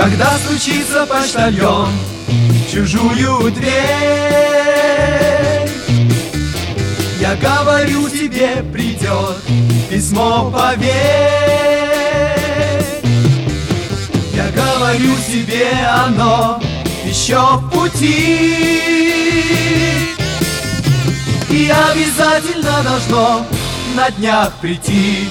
Когда стучится почтальон в чужую дверь, я говорю тебе, придет письмо, поверь. Я говорю тебе, оно еще в пути, и обязательно должно на днях прийти.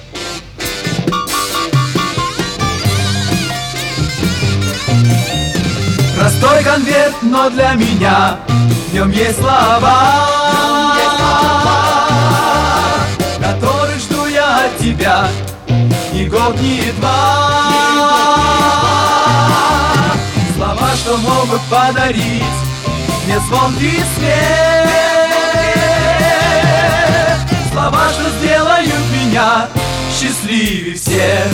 Простой конверт, но для меня в нем есть слова, которых жду я от тебя ни год, ни два. Слова, что могут подарить мне звонкий смех, слова, что сделают меня счастливее всех.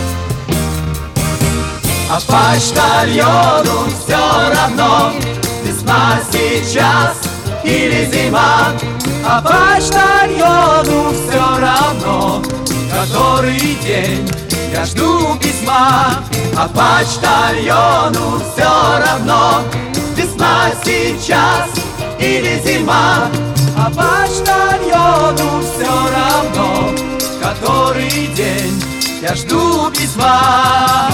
А почтальону все равно, весна сейчас или зима. А почтальону все равно, который день я жду письма. А почтальону все равно, весна сейчас или зима. А почтальону все равно, который день я жду письма.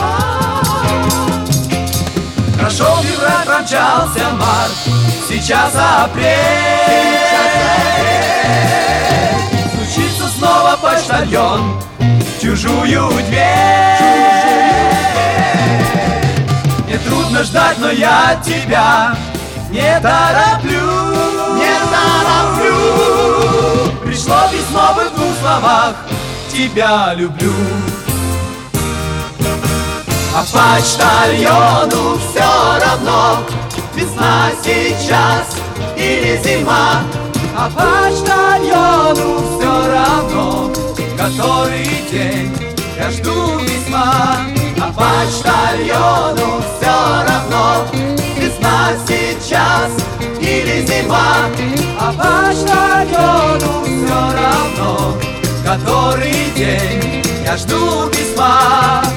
Прошел февраль, промчался март, сейчас апрель. Стучится снова почтальон в чужую дверь. Мне трудно ждать, но я тебя не тороплю, не тороплю. Пришло письмо, в двух словах тебя люблю. А почтальону все равно, весна сейчас или зима. А почтальону все равно, который день я жду письма. А почтальону все равно, весна сейчас или зима. А почтальону все равно, который день я жду письма.